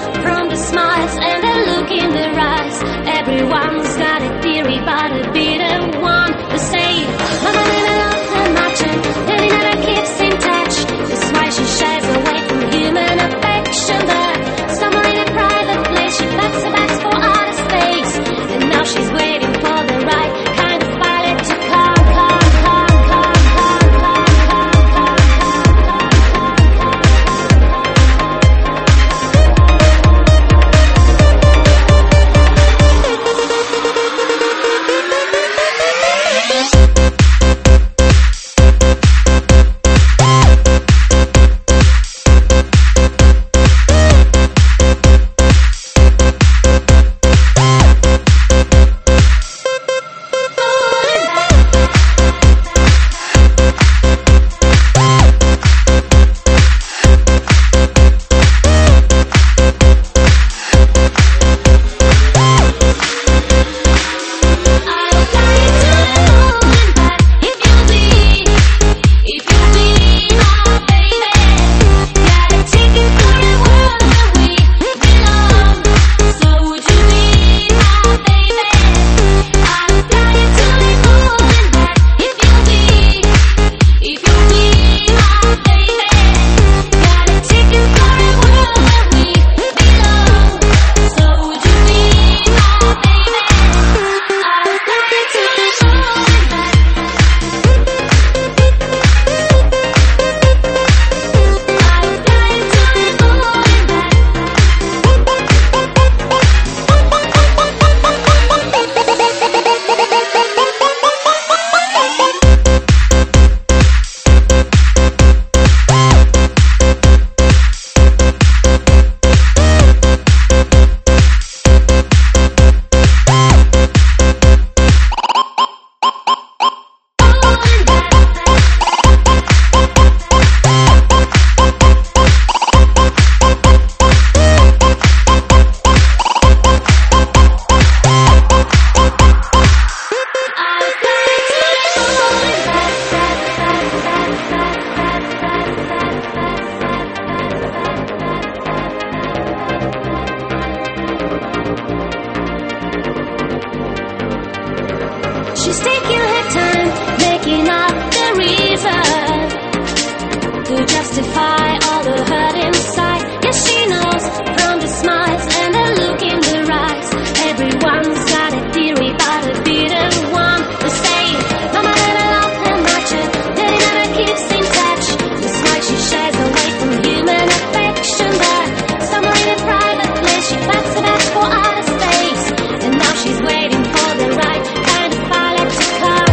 from the smiles and the look in their eyes. Everyone's got a theory, but a bitter one. They say, Mama never loved her much and Daddy never keeps in touch. That's why she shies away from human affection. But somewhere in a private place, she packs her bags for outer space. And now she's waiting for the right kind of pilot to come. She's taking her time, making up the reason to justify all the hurt inside. Yes, she knows from the smiles and the look in their eyes. Everyone's got a theory, but a bitter one. They say, Mama never loved her much and Daddy never keeps in touch. That's why she shies away from human affection. But somewhere in a private place, she packs her bags for outer space. And now she's waiting for the right kind of pilot to come.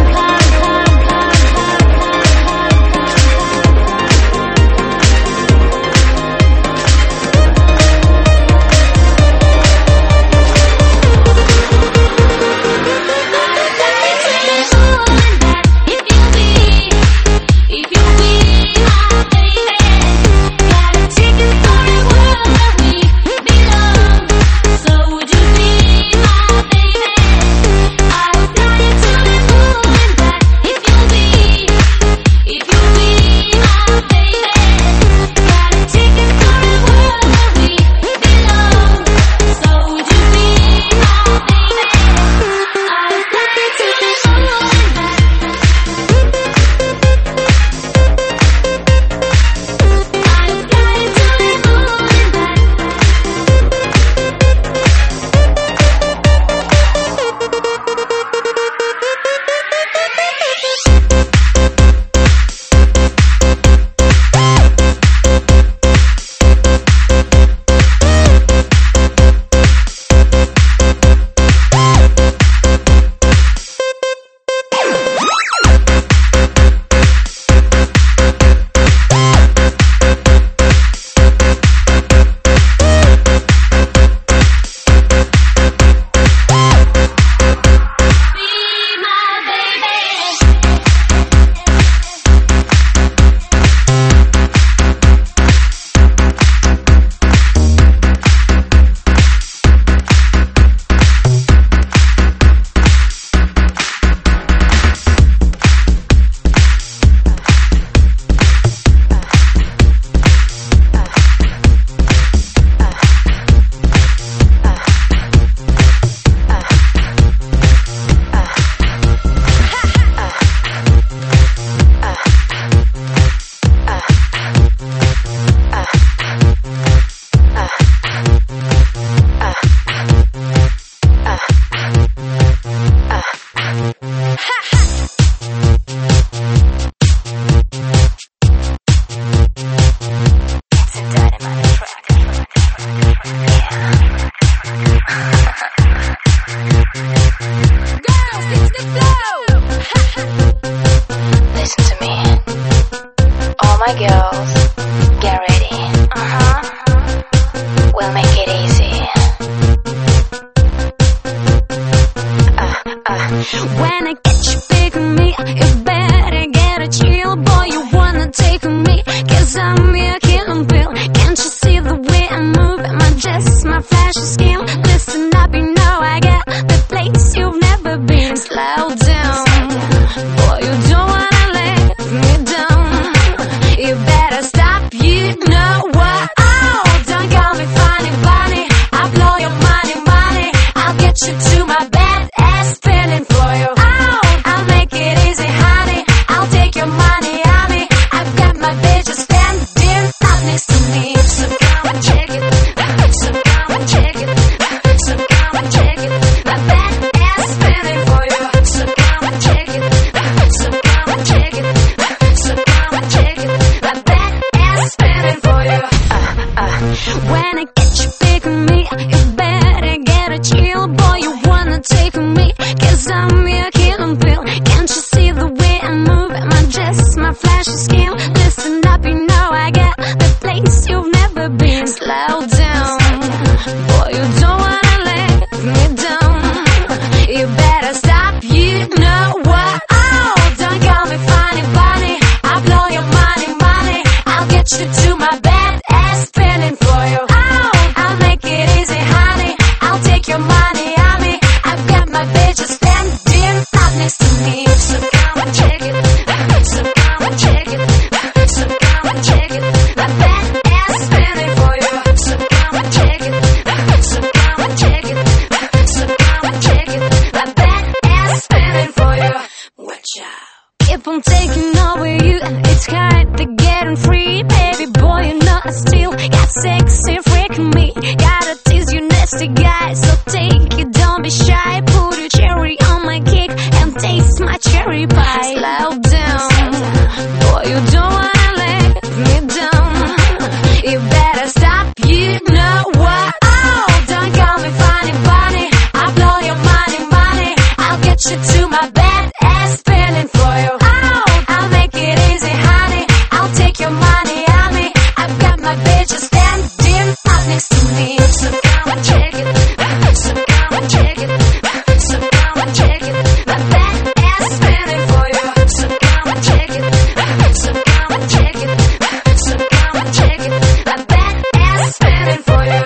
When I get you picking me, you better get a chill, boy. You wanna take me, 'cause I'm your killing pill. Can't you see the way I move? My dress, my flashy skin. Listen up, you know I got the place you've never been. Slow down, boy, you don't wanna let me down. You better stop, you know what? Oh, don't call me funny bunny. I'll blow your money, money. I'll get you to my bed ass spinning for you. Oh, I'll make it easy, honey. I'll take your money on me. I've got my bitches standing up next to me. So come and check it. So come and check it. So come and check it. My bed ass spinning for you. So come and check it. So come and check it. So come and check it. My bed ass spinning for you. Watch out. If I'm taking over you, it's kind of getting free. Baby boy, you know I still got sexy freaking me. Gotta tease you nasty guys, so take it, don't be shy. Put a cherry on my cake and taste my cherry pie. Slow down, boy, you don't wanna let me down. You better stop, you know what? Oh, don't call me funny bunny. I'll blow your money, money. I'll get you to my bed ass spinning for you. Oh, I'll make it easy, honey. I'll take your money on me. I've got my bitches standing up next to me. So come and check it. So come and check it. So come and check it. My bed ass spinning for you. So come and check it. So come and check it. So come and check it. My bed ass spinning for you.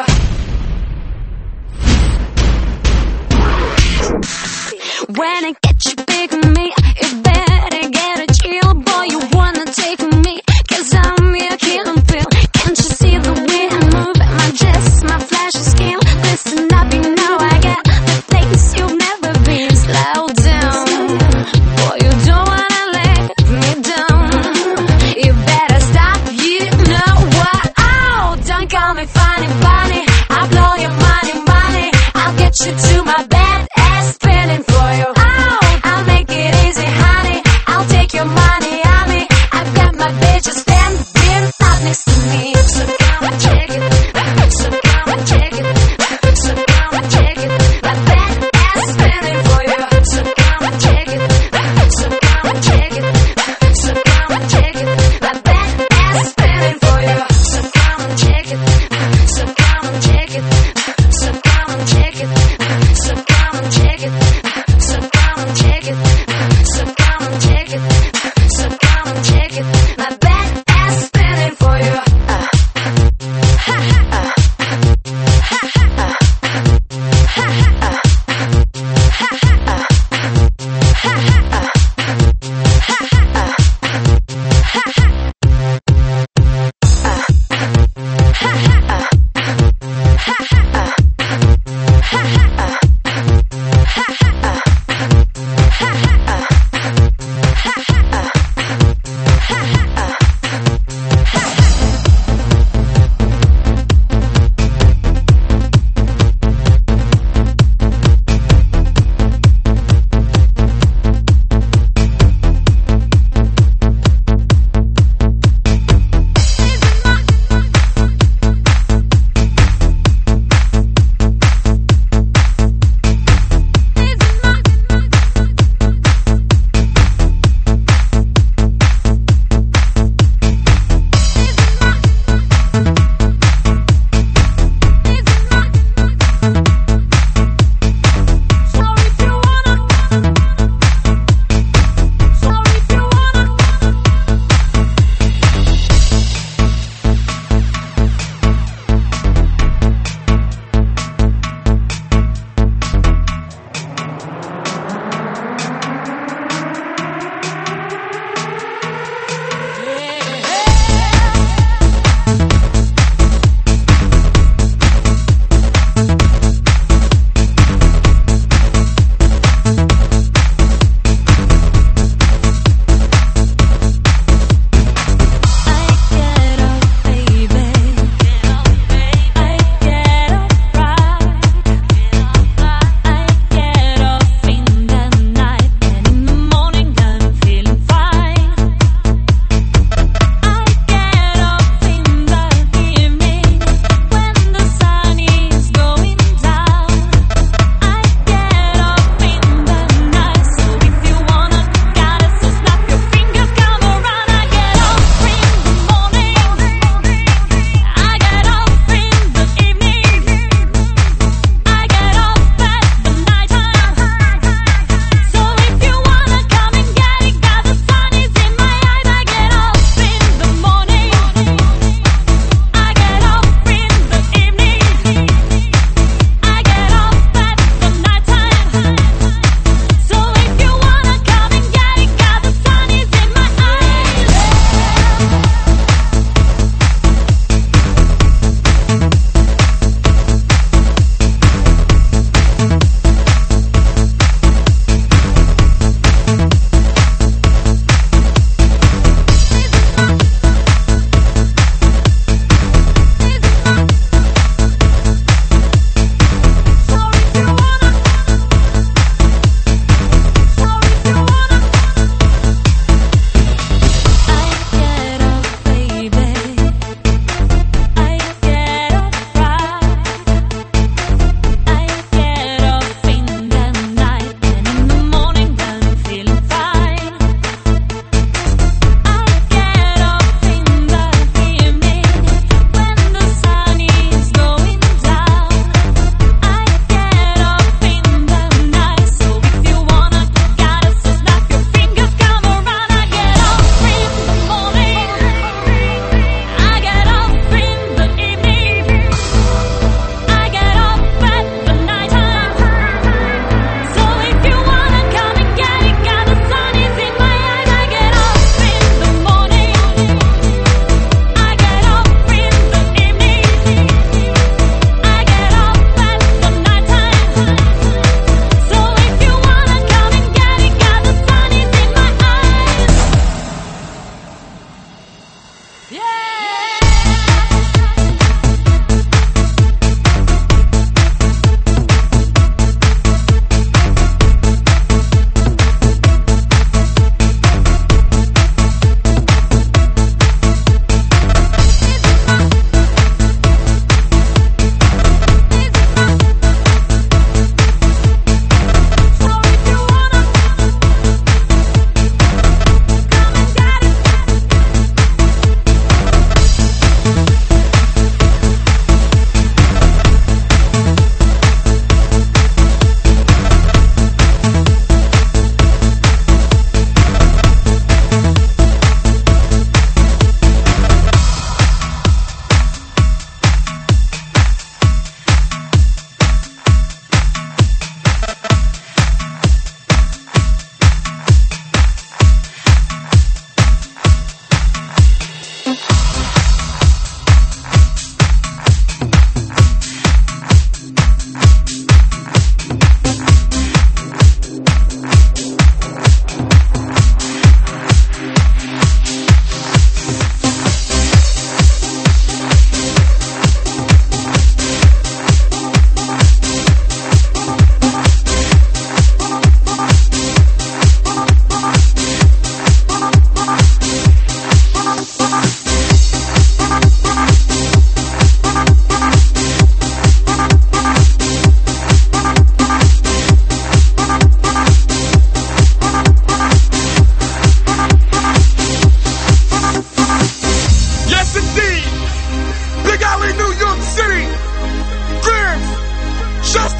When I get you picking me, you better get a chill, boy. You wanna take me, 'cause I'm your killing pill. Can't you see the way I move? My dress, my flashy skin. Listen up, you know I got the place you've never been. Slow down, boy, you don't wanna let me down. You better stop, you know what? Oh, don't call me funny bunny. I'll blow your money, money. I'll get you to my bed ass spinning for you. Oh, I'll make it easy, honey. I'll take your money on me. I've got my bitches standing up next to me. So come and check it. So come and check it. So come and check it. My bed ass spinning for you. So come and check it. So come and check it. So come and check it. My bed ass spinning for you. So come and check it. So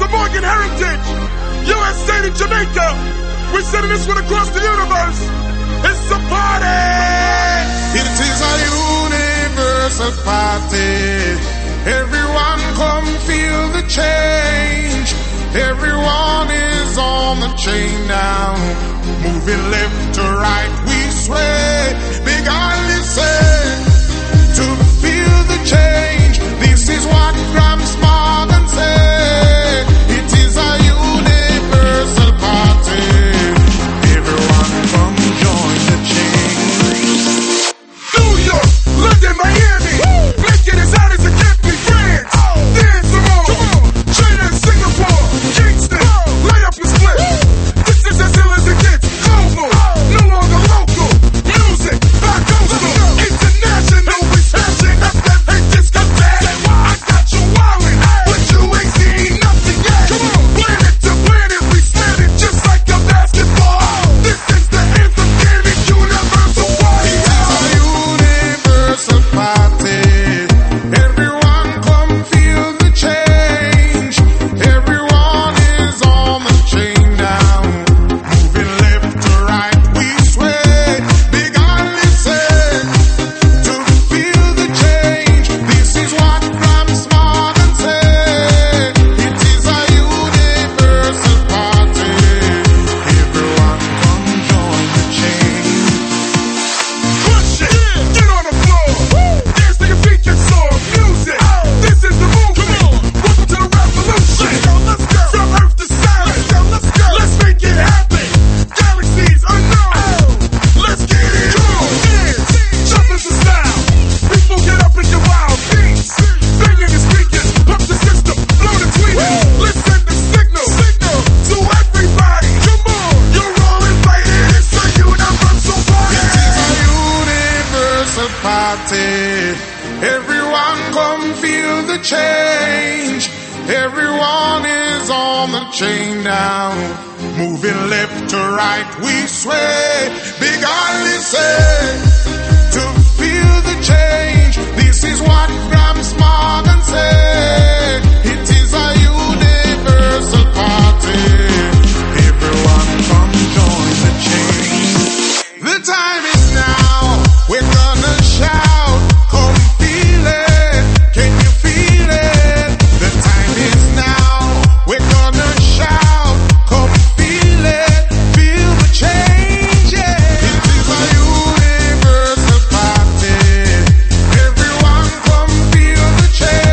Morgan Heritage, USA to Jamaica. We're sending this one across the universe. It's a party. It is a universal party. Everyone come feel the change. Everyone is on the chain now. Moving left to right, we sway. Big Island say, to feel the change. This is what Gramps Morgan say. It is a universal party. Everyone come join the change. New York, London, Miami. Make it as hot as it can be. France, dance them all. China and Singapore, Kingston, light up your split. This is as ill as it gets. Global, no longer local. Music, by coastal, international. We smashing up that hate discotheque. I got you wildin', but you ain't seen nothing yet. Planet to planet, we stand it just like a basketball. This is the anthem, damn it, universal party. Universal party. Everyone come feel the change. Everyone is on the chain now. Moving left to right, we sway. Big Island say, to feel the change. This is what Gramps Morgan say. It is a universal party. Everyone come join the change. Push it, get on the floor. Dance till your feet get sore. Music, this is the movement. Welcome to the revolution. Let's go. From earth to silence. Let's go. Let's make it happen. Galaxies unknown. Let's get it on. Dance, jump into style. People get up in your wild beats. Banging the speakers, pump the system, blow the tweeters. Listen the signal to everybody. Come on, you're all invited. It's a universal party. It is a universal party. Everyone come feel the change. Everyone is on the chain now. Moving left to right, we sway. Big Island say, to feel the change. This is what Gramps Morgan say. It is a universal party. Everyone come join the change. The time is now. We're gonna shout. Come feel it. Can you feel it? The time is now. We're gonna shout. Come feel it. Feel the change. Yeah. It is a universal party. Everyone come feel the change.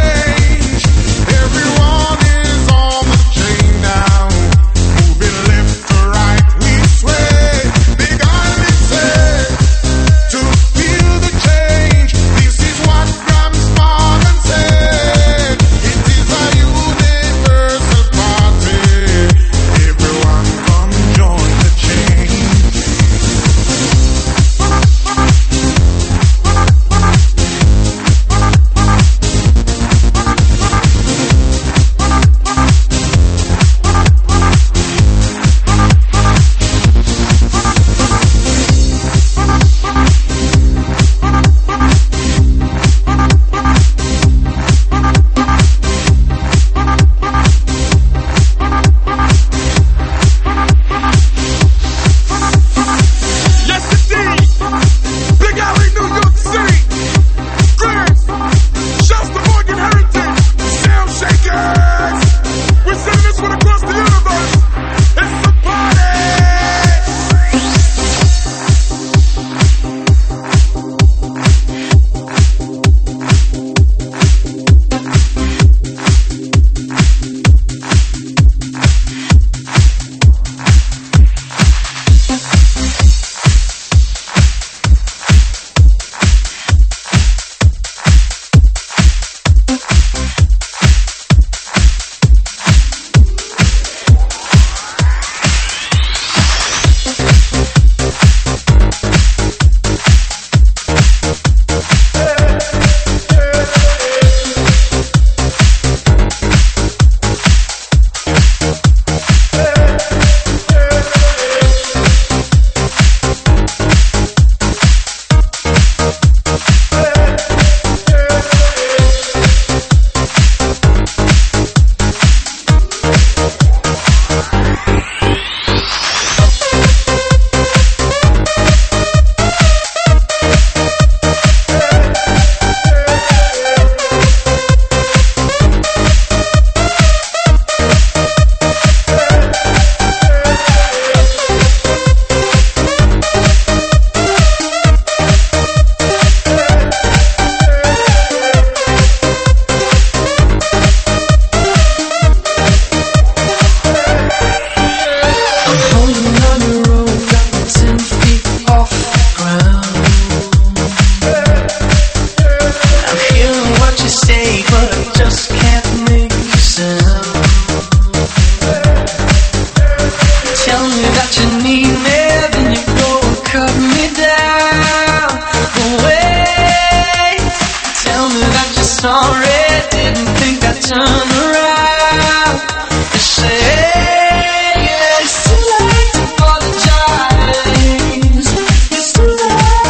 sorry, didn't think I'd turn around and say, yeah, it's too late to apologize. It's too late.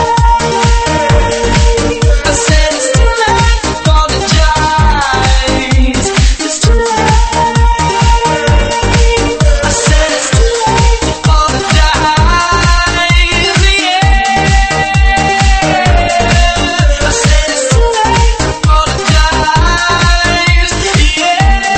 I said it's too late to apologize. It's too late. I said it's too late to apologize. Yeah. I said it's too late to apologize. Yeah.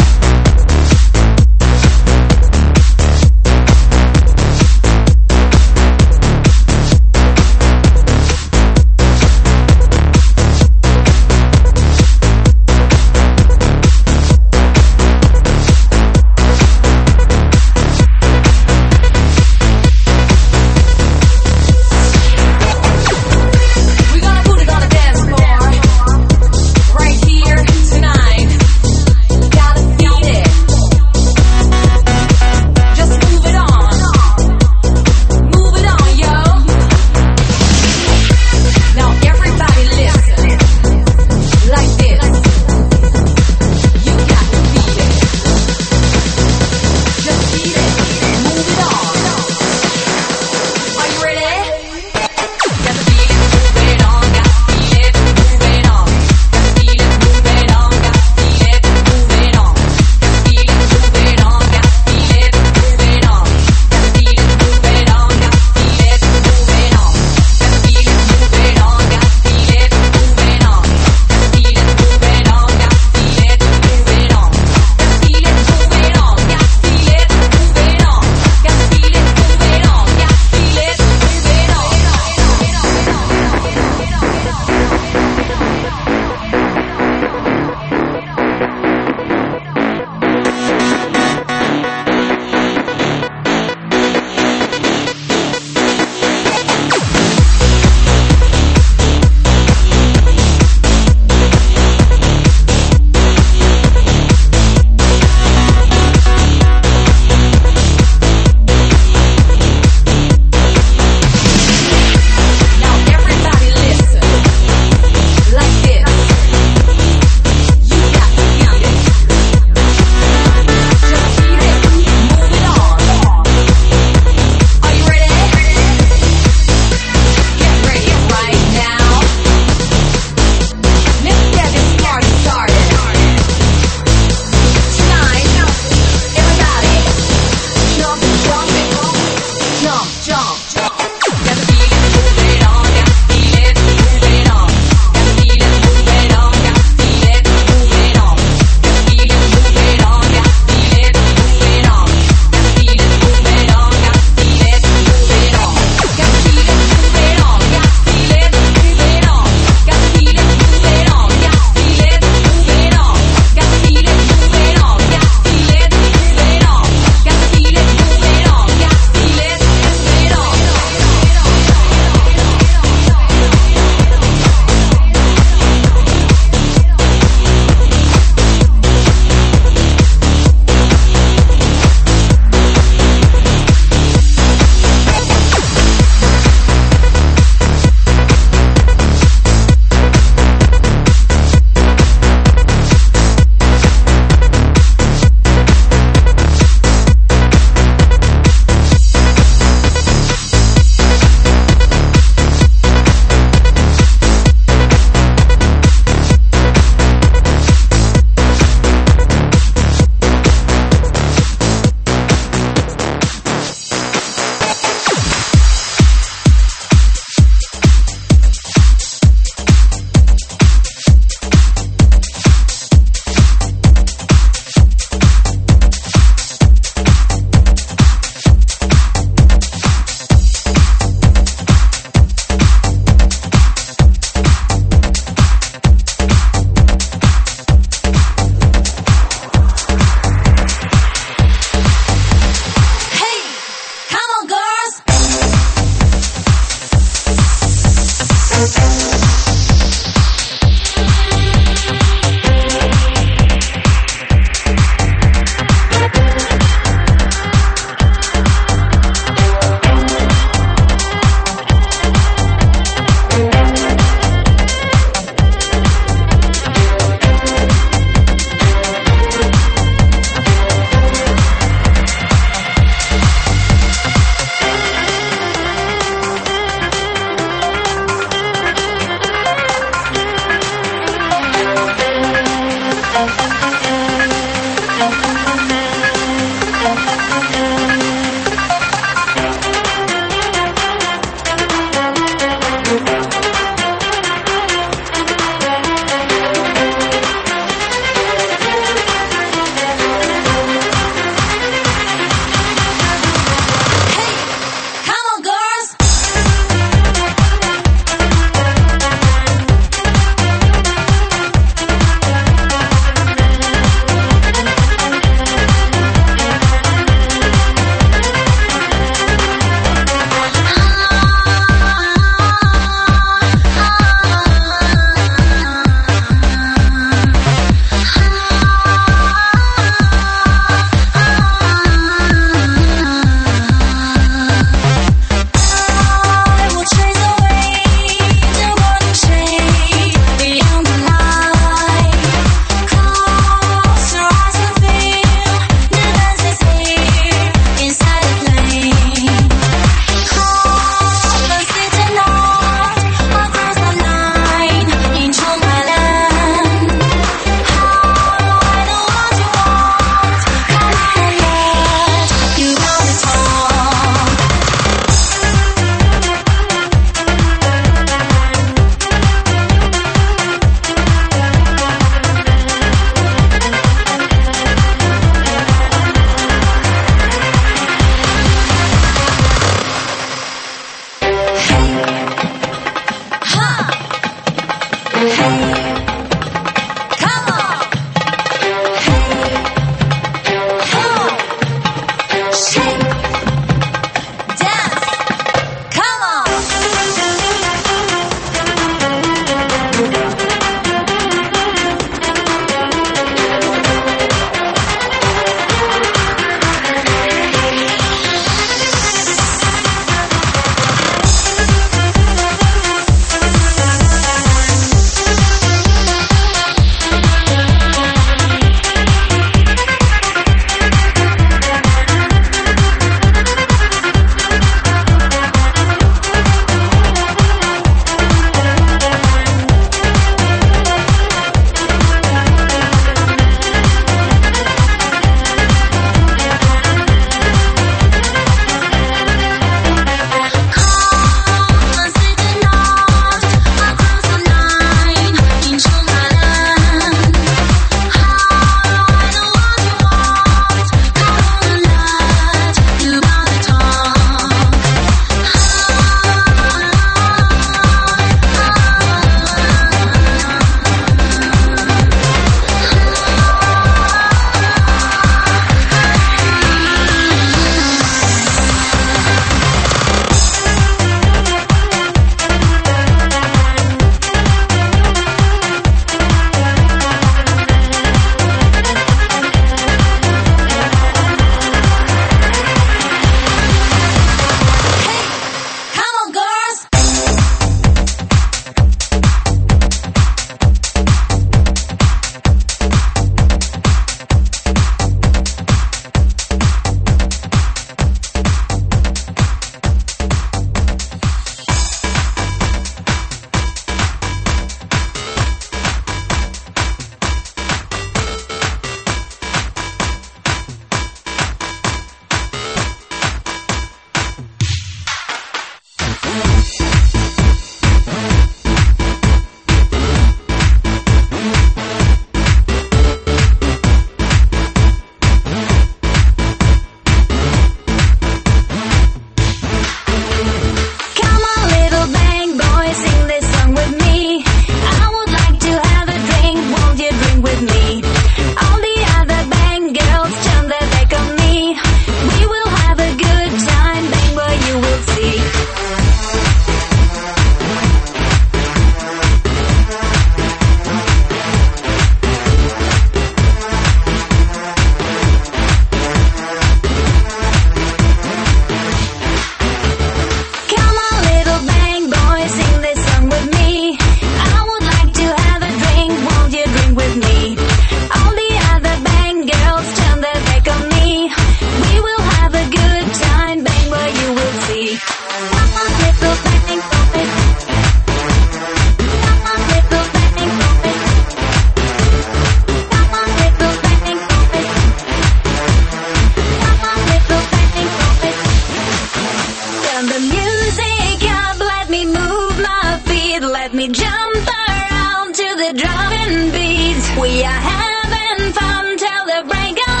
let me jump around to the driving beats. We are having fun till the break of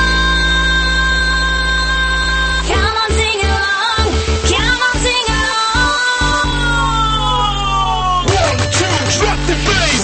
dawn. Come on, sing along. Come on, sing along. 1, 2, drop the bass.